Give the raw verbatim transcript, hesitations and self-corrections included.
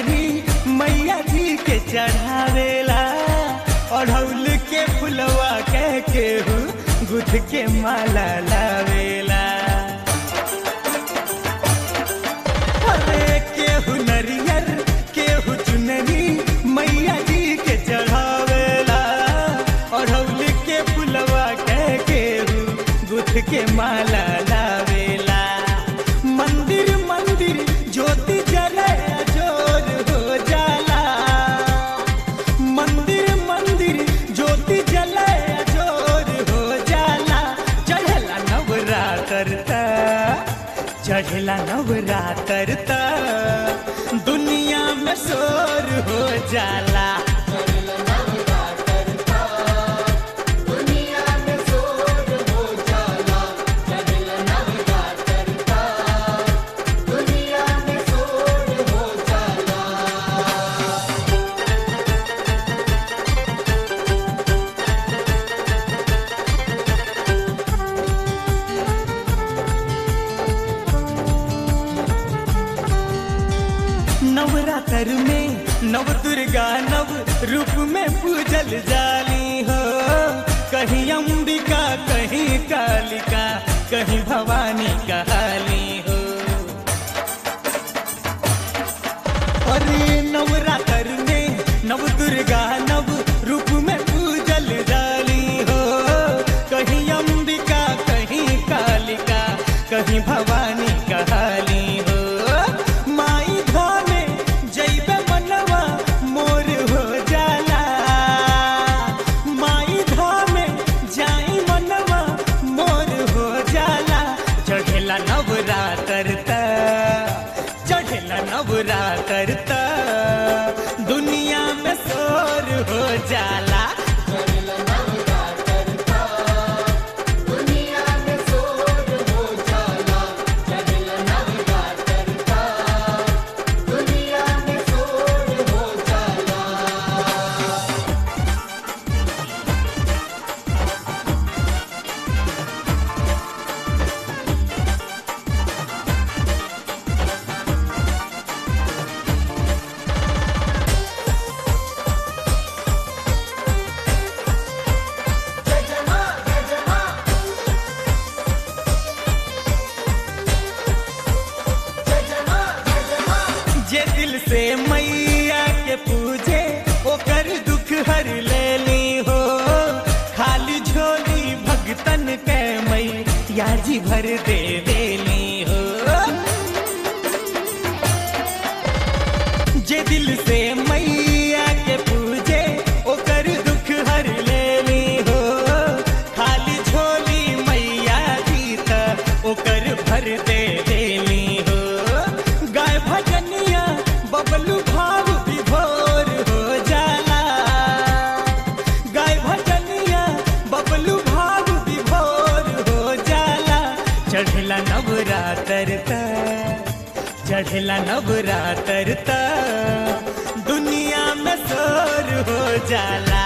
चुनरी मैया जी के चढ़ावेला, अढ़ौल के फुलवा कह केहू गुथ के माला लावेला। अरे केहू नरियर केहू चुनरी मैया जी के चढ़ावेला, अढ़ौल के फुलवा कह केहू गुथ के माला लावेला। मंदिर मंदिर ज्योति जले अजोर हो जाला, मंदिर मंदिर ज्योति जले अजोर हो जाला। चढ़ला नवरात्र ता चढ़ला नवरात्र ता दुनिया में शोर हो जाला। नवरात्र में नव दुर्गा नव रूप में पूजल जाली हो, कहीं अंबिका कहीं कालिका कहीं भवानी कहाली हो। अरे नवरात्र में नव दुर्गा नव रूप में पूजल जाली हो, कहीं अंबिका कहीं कालिका कहीं भवानी कहाली हो। माई धामे जैबे मनवा मोर हो जाला, माई धामे जाई मनवा मोर हो जाला। चढ़ेला नवरात्र ता चढ़ेला नवरात्र ता दुनिया में शोर हो जाला। जे दिल से मैया के पूजे ओकर दुख हर लेली हो, खाली झोली भगतन के मैया जी भर दे देली हो। जे दिल से मैया के पूजे ओकर दुख हर लेली हो, खाली झोली मैया जी त ओकर भर दे देली हो। गाय भजनिया बबलू भाव विभोर हो जाला, गाय भजनिया बबलू भाव विभोर हो जाला। चढ़ला नवरात्र ता चढ़ला नवरात्र ता दुनिया में शोर हो जाला।